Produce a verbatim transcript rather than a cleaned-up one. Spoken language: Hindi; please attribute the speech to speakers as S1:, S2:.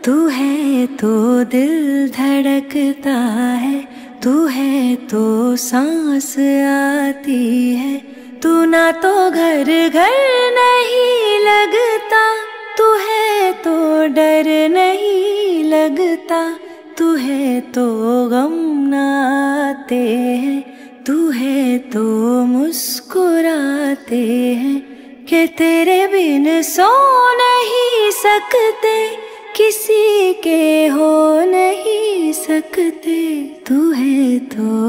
S1: तू है तो दिल धड़कता है, तू है तो सांस आती है। तू ना तो घर घर नहीं लगता, तू है तो डर नहीं लगता। तू है तो गम ना आते हैं, तू है तो मुस्कुराते हैं। कि तेरे बिन सो नहीं सकते, किसी के हो नहीं सकते। तू है तो